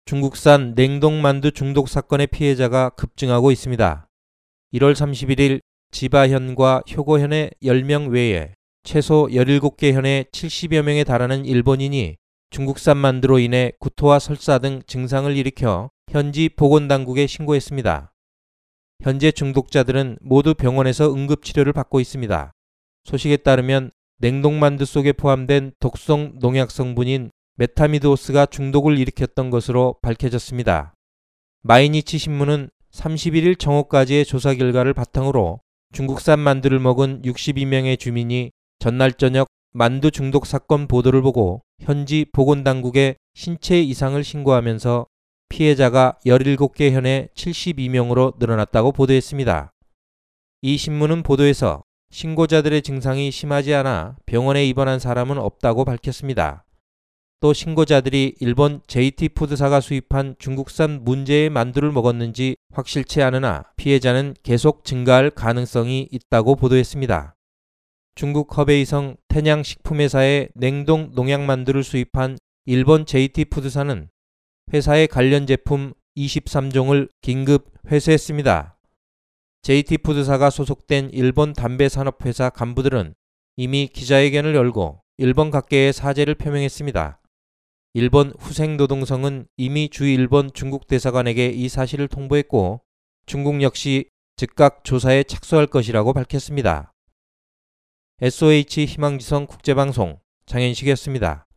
중국산 냉동만두 중독 사건의 피해자가 급증하고 있습니다. 1월 31일 지바현과 효고현의 10명 외에 최소 17개 현의 70여 명에 달하는 일본인이 중국산 만두로 인해 구토와 설사 등 증상을 일으켜 현지 보건당국에 신고했습니다. 현재 중독자들은 모두 병원에서 응급치료를 받고 있습니다. 소식에 따르면 냉동만두 속에 포함된 독성 농약 성분인 메타미도스가 중독을 일으켰던 것으로 밝혀졌습니다. 마이니치 신문은 31일 정오까지의 조사 결과를 바탕으로 중국산 만두를 먹은 62명의 주민이 전날 저녁 만두 중독 사건 보도를 보고 현지 보건당국에 신체 이상을 신고하면서 피해자가 17개 현에 72명으로 늘어났다고 보도했습니다. 이 신문은 보도에서 신고자들의 증상이 심하지 않아 병원에 입원한 사람은 없다고 밝혔습니다. 또 신고자들이 일본 JT푸드사가 수입한 중국산 문제의 만두를 먹었는지 확실치 않으나 피해자는 계속 증가할 가능성이 있다고 보도했습니다. 중국 허베이성 텐양식품회사의 냉동 농약만두를 수입한 일본 JT푸드사는 회사의 관련 제품 23종을 긴급 회수했습니다. JT푸드사가 소속된 일본 담배산업회사 간부들은 이미 기자회견을 열고 일본 각계에 사죄를 표명했습니다. 일본 후생노동성은 이미 주 일본 중국 대사관에게 이 사실을 통보했고 중국 역시 즉각 조사에 착수할 것이라고 밝혔습니다. SOH 희망지성 국제방송 장현식이었습니다.